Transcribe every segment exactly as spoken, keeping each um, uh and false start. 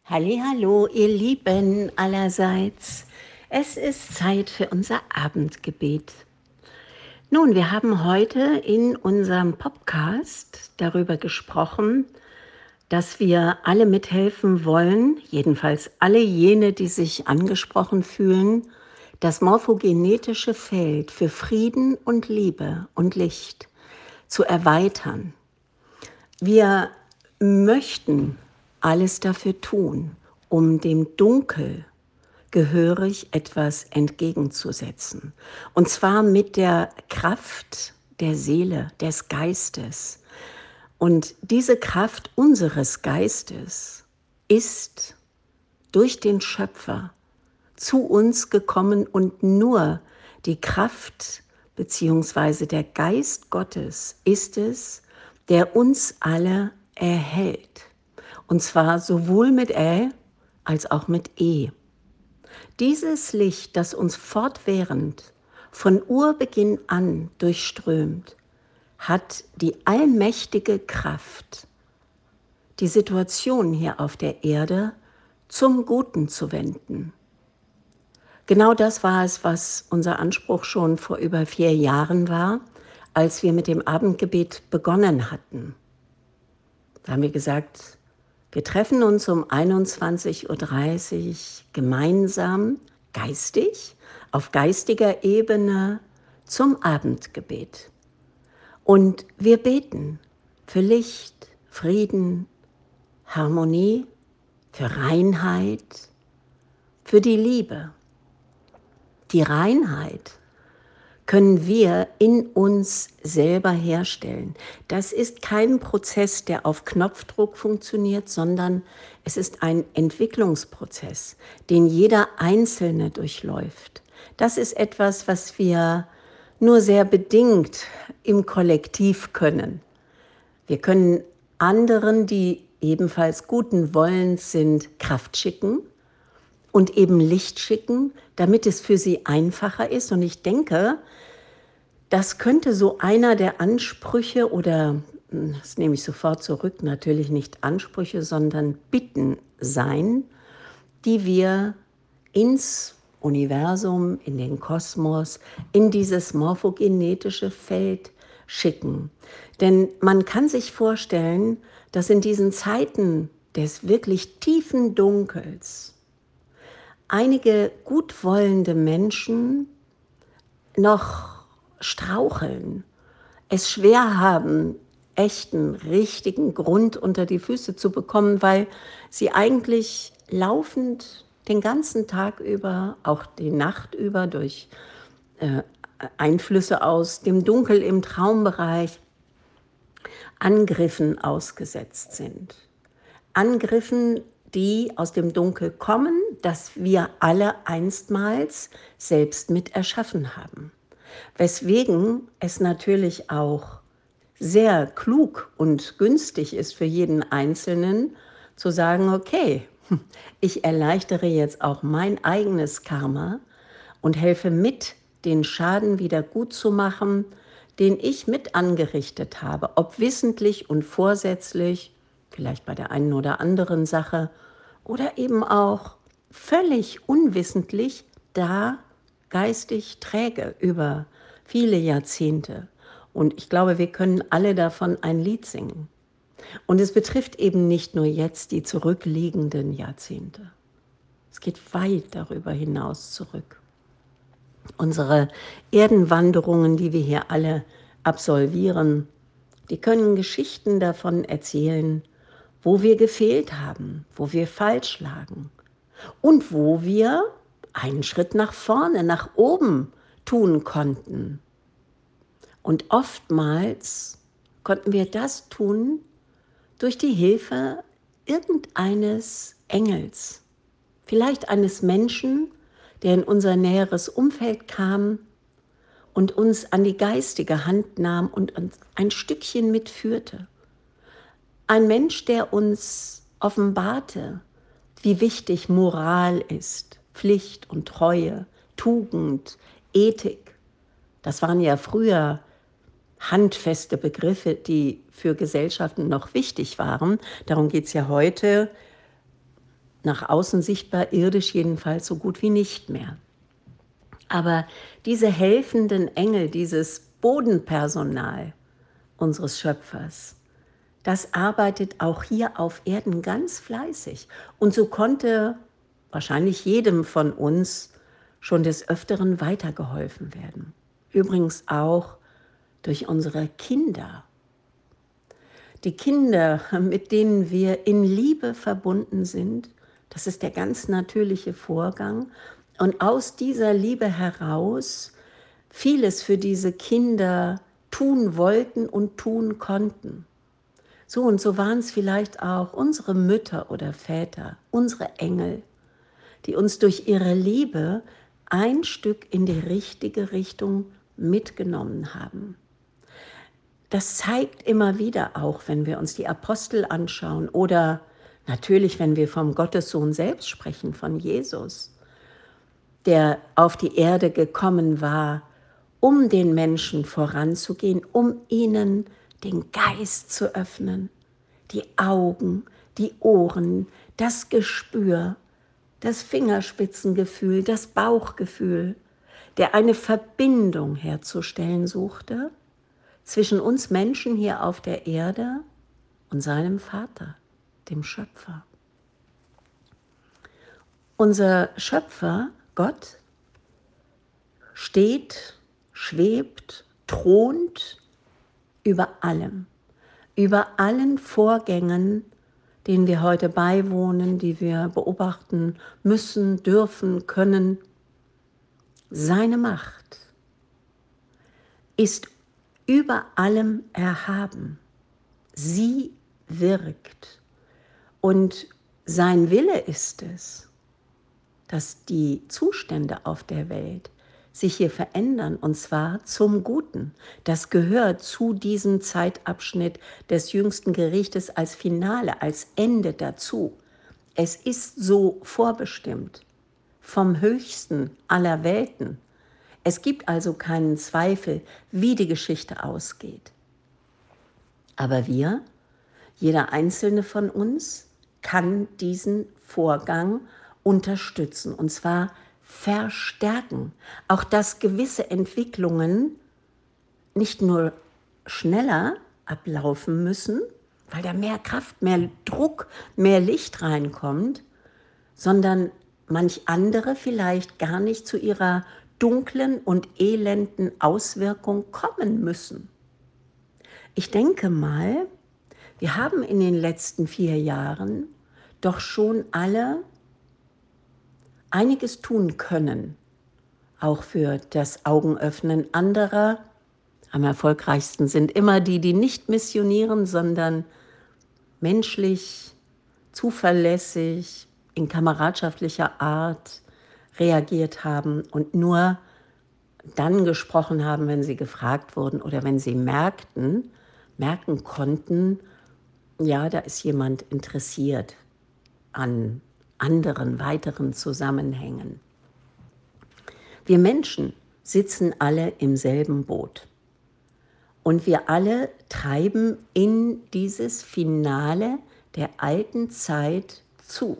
Hallihallo, ihr Lieben allerseits. Es ist Zeit für unser Abendgebet. Nun, wir haben heute in unserem Podcast darüber gesprochen, dass wir alle mithelfen wollen, jedenfalls alle jene, die sich angesprochen fühlen, das morphogenetische Feld für Frieden und Liebe und Licht zu erweitern. Wir möchten alles dafür tun, um dem Dunkel gehörig etwas entgegenzusetzen. Und zwar mit der Kraft der Seele, des Geistes. Und diese Kraft unseres Geistes ist durch den Schöpfer zu uns gekommen und nur die Kraft bzw. der Geist Gottes ist es, der uns alle erhält. Und zwar sowohl mit Ä als auch mit E. Dieses Licht, das uns fortwährend von Urbeginn an durchströmt, hat die allmächtige Kraft, die Situation hier auf der Erde zum Guten zu wenden. Genau das war es, was unser Anspruch schon vor über vier Jahren war, als wir mit dem Abendgebet begonnen hatten. Da haben wir gesagt, wir treffen uns um einundzwanzig Uhr dreißig gemeinsam, geistig, auf geistiger Ebene zum Abendgebet. Und wir beten für Licht, Frieden, Harmonie, für Reinheit, für die Liebe. Die Reinheit können wir in uns selber herstellen. Das ist kein Prozess, der auf Knopfdruck funktioniert, sondern es ist ein Entwicklungsprozess, den jeder Einzelne durchläuft. Das ist etwas, was wir nur sehr bedingt im Kollektiv können. Wir können anderen, die ebenfalls guten Wollens sind, Kraft schicken und eben Licht schicken, damit es für sie einfacher ist. Und ich denke, das könnte so einer der Ansprüche oder, das nehme ich sofort zurück, natürlich nicht Ansprüche, sondern Bitten sein, die wir ins Universum, in den Kosmos, in dieses morphogenetische Feld schicken. Denn man kann sich vorstellen, dass in diesen Zeiten des wirklich tiefen Dunkels einige gutwollende Menschen noch straucheln, es schwer haben, echten, richtigen Grund unter die Füße zu bekommen, weil sie eigentlich laufend den ganzen Tag über, auch die Nacht über, durch äh, Einflüsse aus dem Dunkel im Traumbereich, Angriffen ausgesetzt sind. Angriffen, die aus dem Dunkel kommen, das wir alle einstmals selbst mit erschaffen haben. Weswegen es natürlich auch sehr klug und günstig ist für jeden Einzelnen zu sagen, okay, ich erleichtere jetzt auch mein eigenes Karma und helfe mit, den Schaden wieder gut zu machen, den ich mit angerichtet habe, ob wissentlich und vorsätzlich, vielleicht bei der einen oder anderen Sache, oder eben auch völlig unwissentlich, da geistig träge über viele Jahrzehnte. Und ich glaube, wir können alle davon ein Lied singen. Und es betrifft eben nicht nur jetzt die zurückliegenden Jahrzehnte. Es geht weit darüber hinaus zurück. Unsere Erdenwanderungen, die wir hier alle absolvieren, die können Geschichten davon erzählen, wo wir gefehlt haben, wo wir falsch lagen und wo wir einen Schritt nach vorne, nach oben tun konnten. Und oftmals konnten wir das tun durch die Hilfe irgendeines Engels, vielleicht eines Menschen, der in unser näheres Umfeld kam und uns an die geistige Hand nahm und uns ein Stückchen mitführte. Ein Mensch, der uns offenbarte, wie wichtig Moral ist, Pflicht und Treue, Tugend, Ethik. Das waren ja früher handfeste Begriffe, die für Gesellschaften noch wichtig waren. Darum geht es ja heute nach außen sichtbar, irdisch jedenfalls so gut wie nicht mehr. Aber diese helfenden Engel, dieses Bodenpersonal unseres Schöpfers, das arbeitet auch hier auf Erden ganz fleißig. Und so konnte wahrscheinlich jedem von uns schon des Öfteren weitergeholfen werden. Übrigens auch durch unsere Kinder. Die Kinder, mit denen wir in Liebe verbunden sind, das ist der ganz natürliche Vorgang. Und aus dieser Liebe heraus vieles für diese Kinder tun wollten und tun konnten. So und so waren es vielleicht auch unsere Mütter oder Väter, unsere Engel, die uns durch ihre Liebe ein Stück in die richtige Richtung mitgenommen haben. Das zeigt immer wieder auch, wenn wir uns die Apostel anschauen oder natürlich, wenn wir vom Gottessohn selbst sprechen, von Jesus, der auf die Erde gekommen war, um den Menschen voranzugehen, um ihnen den Geist zu öffnen, die Augen, die Ohren, das Gespür, das Fingerspitzengefühl, das Bauchgefühl, der eine Verbindung herzustellen suchte zwischen uns Menschen hier auf der Erde und seinem Vater, dem Schöpfer. Unser Schöpfer, Gott, steht, schwebt, thront über allem, über allen Vorgängen, denen wir heute beiwohnen, die wir beobachten müssen, dürfen, können. Seine Macht ist über allem erhaben. Sie wirkt. Und sein Wille ist es, dass die Zustände auf der Welt sich hier verändern, und zwar zum Guten. Das gehört zu diesem Zeitabschnitt des jüngsten Gerichtes als Finale, als Ende dazu. Es ist so vorbestimmt vom Höchsten aller Welten. Es gibt also keinen Zweifel, wie die Geschichte ausgeht. Aber wir, jeder einzelne von uns, kann diesen Vorgang unterstützen, und zwar verstärken. Auch dass gewisse Entwicklungen nicht nur schneller ablaufen müssen, weil da mehr Kraft, mehr Druck, mehr Licht reinkommt, sondern manch andere vielleicht gar nicht zu ihrer dunklen und elenden Auswirkung kommen müssen. Ich denke mal, wir haben in den letzten vier Jahren doch schon alle einiges tun können, auch für das Augenöffnen anderer. Am erfolgreichsten sind immer die, die nicht missionieren, sondern menschlich, zuverlässig, in kameradschaftlicher Art reagiert haben und nur dann gesprochen haben, wenn sie gefragt wurden oder wenn sie merkten, merken konnten, ja, da ist jemand interessiert an anderen, weiteren Zusammenhängen. Wir Menschen sitzen alle im selben Boot und wir alle treiben in dieses Finale der alten Zeit zu.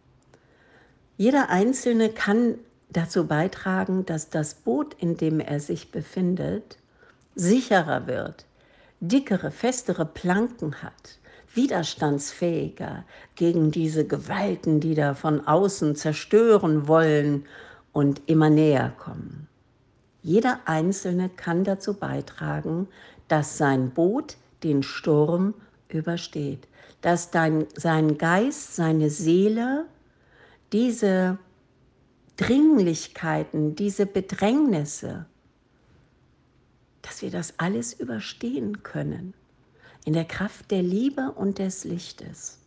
Jeder Einzelne kann dazu beitragen, dass das Boot, in dem er sich befindet, sicherer wird, dickere, festere Planken hat, widerstandsfähiger gegen diese Gewalten, die da von außen zerstören wollen und immer näher kommen. Jeder Einzelne kann dazu beitragen, dass sein Boot den Sturm übersteht, dass dein, sein Geist, seine Seele diese Dringlichkeiten, diese Bedrängnisse, dass wir das alles überstehen können, in der Kraft der Liebe und des Lichtes.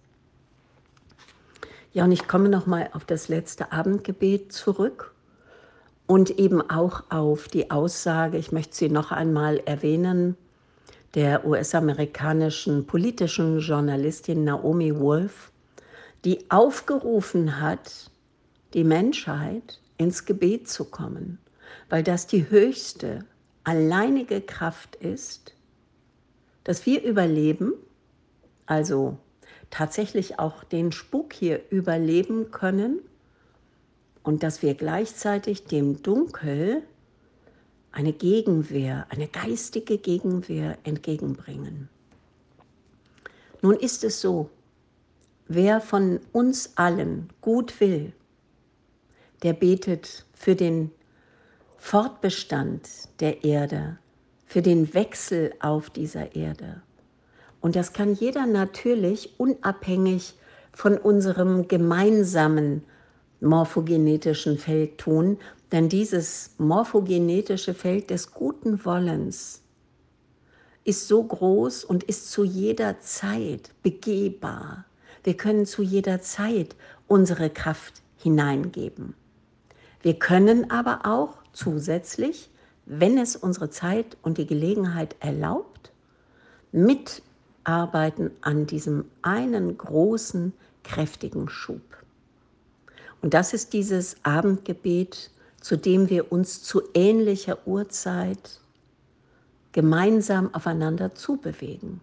Ja, und ich komme nochmal auf das letzte Abendgebet zurück und eben auch auf die Aussage, ich möchte sie noch einmal erwähnen, der U S-amerikanischen politischen Journalistin Naomi Wolf, die aufgerufen hat, die Menschheit ins Gebet zu kommen, weil das die höchste, alleinige Kraft ist, dass wir überleben, also tatsächlich auch den Spuk hier überleben können und dass wir gleichzeitig dem Dunkel eine Gegenwehr, eine geistige Gegenwehr entgegenbringen. Nun ist es so, wer von uns allen gut will, der betet für den Fortbestand der Erde, für den Wechsel auf dieser Erde. Und das kann jeder natürlich unabhängig von unserem gemeinsamen morphogenetischen Feld tun, denn dieses morphogenetische Feld des guten Wollens ist so groß und ist zu jeder Zeit begehbar. Wir können zu jeder Zeit unsere Kraft hineingeben. Wir können aber auch zusätzlich, wenn es unsere Zeit und die Gelegenheit erlaubt, mitarbeiten an diesem einen großen, kräftigen Schub. Und das ist dieses Abendgebet, zu dem wir uns zu ähnlicher Uhrzeit gemeinsam aufeinander zubewegen.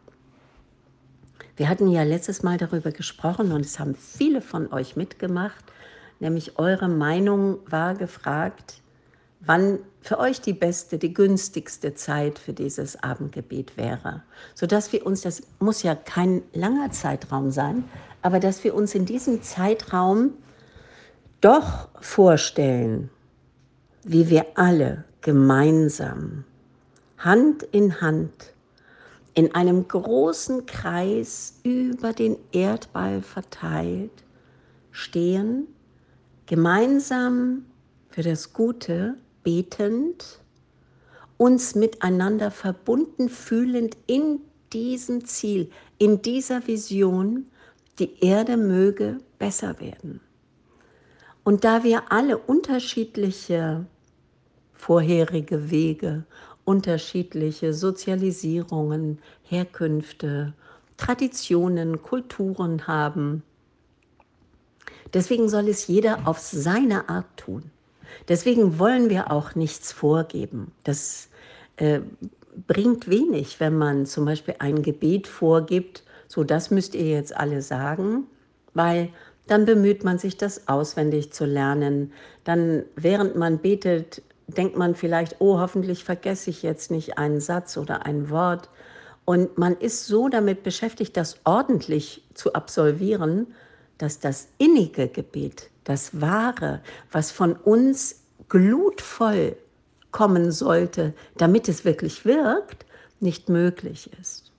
Wir hatten ja letztes Mal darüber gesprochen und es haben viele von euch mitgemacht, nämlich eure Meinung war gefragt, wann für euch die beste, die günstigste Zeit für dieses Abendgebet wäre, sodass wir uns, das muss ja kein langer Zeitraum sein, aber dass wir uns in diesem Zeitraum doch vorstellen, wie wir alle gemeinsam, Hand in Hand, in einem großen Kreis über den Erdball verteilt stehen, gemeinsam für das Gute betend, uns miteinander verbunden fühlend in diesem Ziel, in dieser Vision, die Erde möge besser werden. Und da wir alle unterschiedliche vorherige Wege, unterschiedliche Sozialisierungen, Herkünfte, Traditionen, Kulturen haben, deswegen soll es jeder auf seine Art tun. Deswegen wollen wir auch nichts vorgeben. Das äh, bringt wenig, wenn man zum Beispiel ein Gebet vorgibt, so das müsst ihr jetzt alle sagen, weil dann bemüht man sich, das auswendig zu lernen. Dann, während man betet, denkt man vielleicht, oh, hoffentlich vergesse ich jetzt nicht einen Satz oder ein Wort. Und man ist so damit beschäftigt, das ordentlich zu absolvieren, dass das innige Gebet, das Wahre, was von uns glutvoll kommen sollte, damit es wirklich wirkt, nicht möglich ist.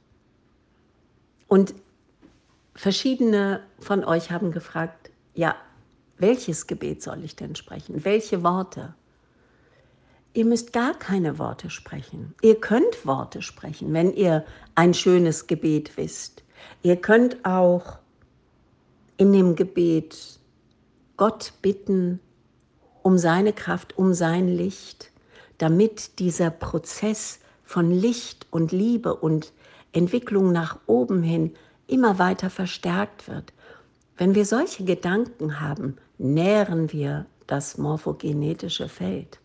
Und verschiedene von euch haben gefragt, ja, welches Gebet soll ich denn sprechen? Welche Worte? Ihr müsst gar keine Worte sprechen. Ihr könnt Worte sprechen, wenn ihr ein schönes Gebet wisst. Ihr könnt auch in dem Gebet Gott bitten um seine Kraft, um sein Licht, damit dieser Prozess von Licht und Liebe und Entwicklung nach oben hin immer weiter verstärkt wird. Wenn wir solche Gedanken haben, nähren wir das morphogenetische Feld.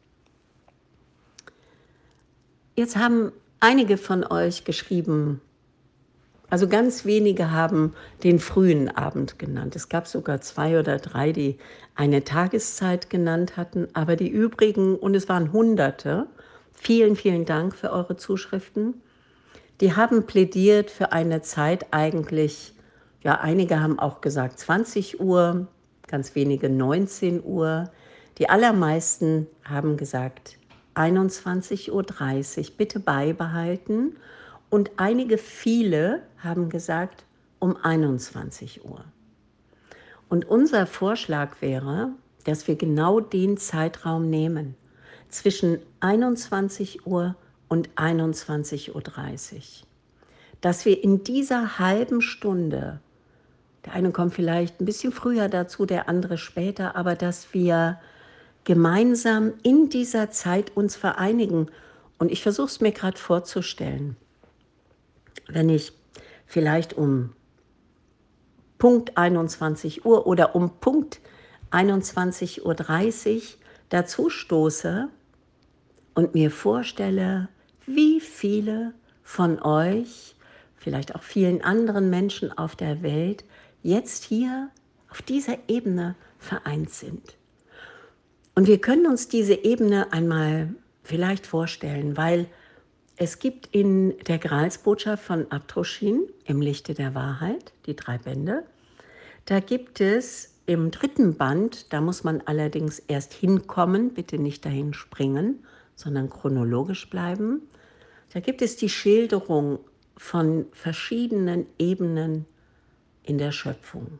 Jetzt haben einige von euch geschrieben, also ganz wenige haben den frühen Abend genannt. Es gab sogar zwei oder drei, die eine Tageszeit genannt hatten, aber die übrigen, und es waren Hunderte, vielen, vielen Dank für eure Zuschriften, die haben plädiert für eine Zeit eigentlich, ja, einige haben auch gesagt zwanzig Uhr, ganz wenige neunzehn Uhr. Die allermeisten haben gesagt einundzwanzig Uhr dreißig, bitte beibehalten. Und einige, viele haben gesagt um einundzwanzig Uhr. Und unser Vorschlag wäre, dass wir genau den Zeitraum nehmen, zwischen einundzwanzig Uhr und einundzwanzig Uhr dreißig. Dass wir in dieser halben Stunde, der eine kommt vielleicht ein bisschen früher dazu, der andere später, aber dass wir gemeinsam in dieser Zeit uns vereinigen. Und ich versuche es mir gerade vorzustellen, wenn ich vielleicht um Punkt einundzwanzig Uhr oder um Punkt einundzwanzig Uhr dreißig dazu stoße und mir vorstelle, wie viele von euch vielleicht auch vielen anderen Menschen auf der Welt, jetzt hier auf dieser Ebene vereint sind. Und wir können uns diese Ebene einmal vielleicht vorstellen, weil es gibt in der Gralsbotschaft von Abdruschin, im Lichte der Wahrheit, die drei Bände, da gibt es im dritten Band, da muss man allerdings erst hinkommen, bitte nicht dahin springen, sondern chronologisch bleiben, da gibt es die Schilderung von verschiedenen Ebenen in der Schöpfung.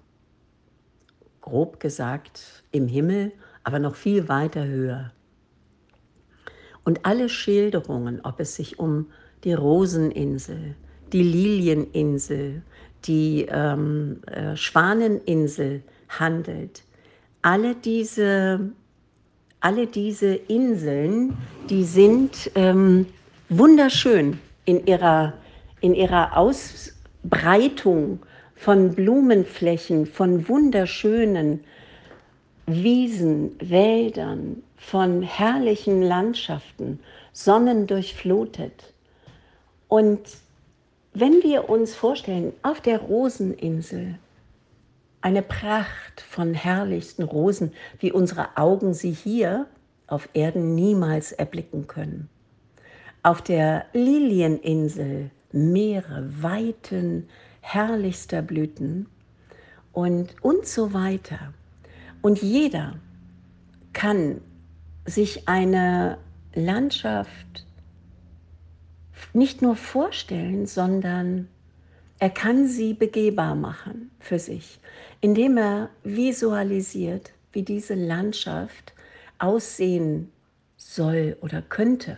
Grob gesagt im Himmel, aber noch viel weiter höher. Und alle Schilderungen, ob es sich um die Roseninsel, die Lilieninsel, die ähm, äh, Schwaneninsel handelt, alle diese, alle diese Inseln, die sind ähm, wunderschön in ihrer, in ihrer Ausbreitung von Blumenflächen, von wunderschönen Wiesen, Wäldern, von herrlichen Landschaften, sonnendurchflutet. Und wenn wir uns vorstellen, auf der Roseninsel, eine Pracht von herrlichsten Rosen, wie unsere Augen sie hier auf Erden niemals erblicken können. Auf der Lilieninsel Meere, Weiten herrlichster Blüten und, und so weiter. Und jeder kann sich eine Landschaft nicht nur vorstellen, sondern er kann sie begehbar machen für sich, indem er visualisiert, wie diese Landschaft aussehen soll oder könnte.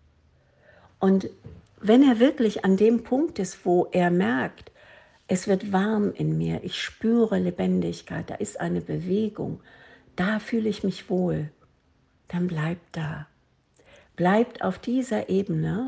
Und wenn er wirklich an dem Punkt ist, wo er merkt, es wird warm in mir, ich spüre Lebendigkeit, da ist eine Bewegung, da fühle ich mich wohl, dann bleibt da. Bleibt auf dieser Ebene.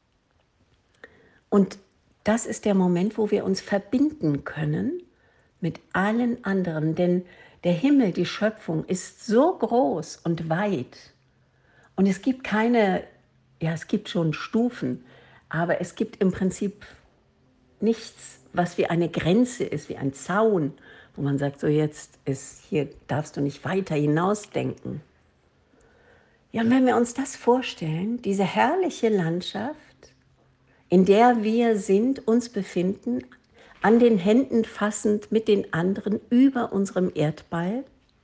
Und das ist der Moment, wo wir uns verbinden können mit allen anderen. Denn der Himmel, die Schöpfung, ist so groß und weit. Und es gibt keine, ja, es gibt schon Stufen, aber es gibt im Prinzip nichts, was wie eine Grenze ist, wie ein Zaun, wo man sagt, so jetzt ist, hier darfst du nicht weiter hinausdenken. Ja, und wenn wir uns das vorstellen, diese herrliche Landschaft, in der wir sind, uns befinden, an den Händen fassend mit den anderen über unserem Erdball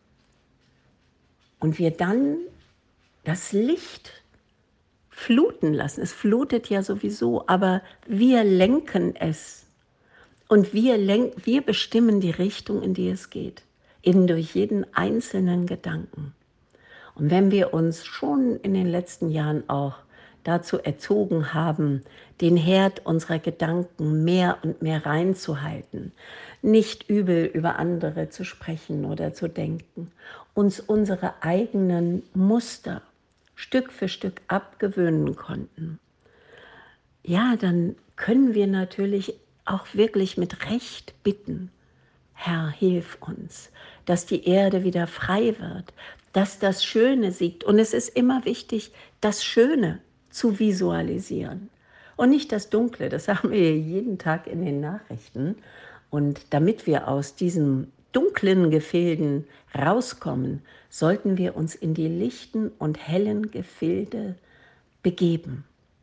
und wir dann das Licht fluten lassen. Es flutet ja sowieso, aber wir lenken es und wir, lenk, wir bestimmen die Richtung, in die es geht, eben durch jeden einzelnen Gedanken. Und wenn wir uns schon in den letzten Jahren auch dazu erzogen haben, den Herd unserer Gedanken mehr und mehr reinzuhalten, nicht übel über andere zu sprechen oder zu denken, uns unsere eigenen Muster Stück für Stück abgewöhnen konnten, ja, dann können wir natürlich auch wirklich mit Recht bitten, Herr, hilf uns, dass die Erde wieder frei wird, dass das Schöne siegt. Und es ist immer wichtig, das Schöne zu visualisieren und nicht das Dunkle. Das haben wir jeden Tag in den Nachrichten. Und damit wir aus diesen dunklen Gefilden rauskommen, sollten wir uns in die lichten und hellen Gefilde begeben.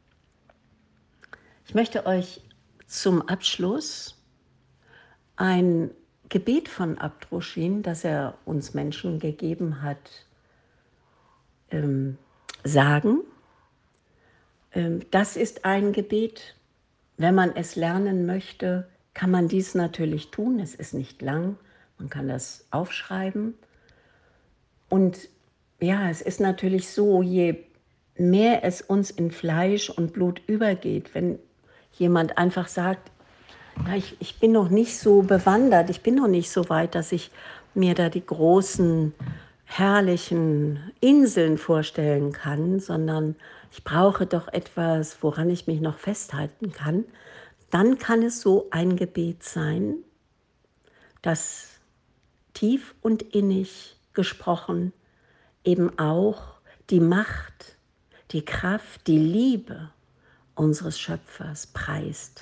Ich möchte euch zum Abschluss ein Gebet von Abdruschin, das er uns Menschen gegeben hat, ähm, sagen. Ähm, das ist ein Gebet, wenn man es lernen möchte, kann man dies natürlich tun. Es ist nicht lang, man kann das aufschreiben. Und ja, es ist natürlich so, je mehr es uns in Fleisch und Blut übergeht, wenn jemand einfach sagt, ja, ich, ich bin noch nicht so bewandert, ich bin noch nicht so weit, dass ich mir da die großen, herrlichen Inseln vorstellen kann, sondern ich brauche doch etwas, woran ich mich noch festhalten kann, dann kann es so ein Gebet sein, das tief und innig gesprochen eben auch die Macht, die Kraft, die Liebe unseres Schöpfers preist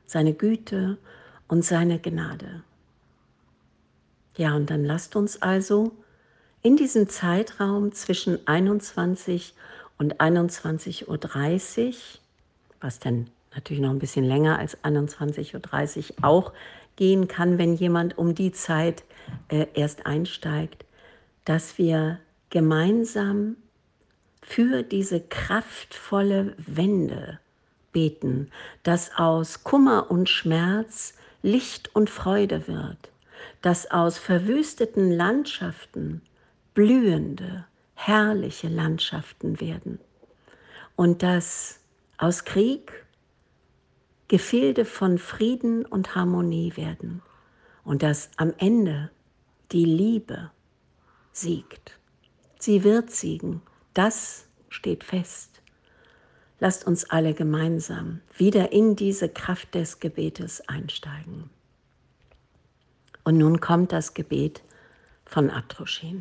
seine Güte und seine Gnade. Ja, und dann lasst uns also in diesem Zeitraum zwischen einundzwanzig und einundzwanzig Uhr dreißig, was dann natürlich noch ein bisschen länger als einundzwanzig Uhr dreißig auch gehen kann, wenn jemand um die Zeit äh, erst einsteigt, dass wir gemeinsam für diese kraftvolle Wende beten, dass aus Kummer und Schmerz Licht und Freude wird, dass aus verwüsteten Landschaften blühende, herrliche Landschaften werden und dass aus Krieg Gefilde von Frieden und Harmonie werden und dass am Ende die Liebe siegt. Sie wird siegen, das steht fest. Lasst uns alle gemeinsam wieder in diese Kraft des Gebetes einsteigen. Und nun kommt das Gebet von Atroshin.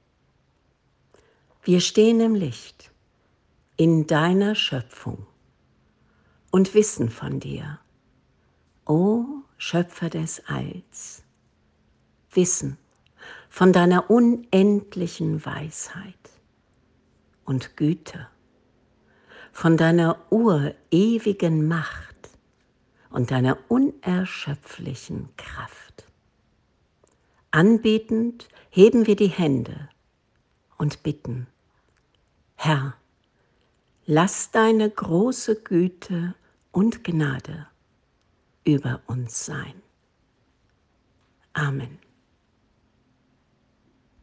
Wir stehen im Licht, in deiner Schöpfung und wissen von dir, o Schöpfer des Alls, wissen von deiner unendlichen Weisheit und Güte, von deiner urewigen Macht und deiner unerschöpflichen Kraft. Anbetend heben wir die Hände und bitten, Herr, lass deine große Güte und Gnade über uns sein. Amen.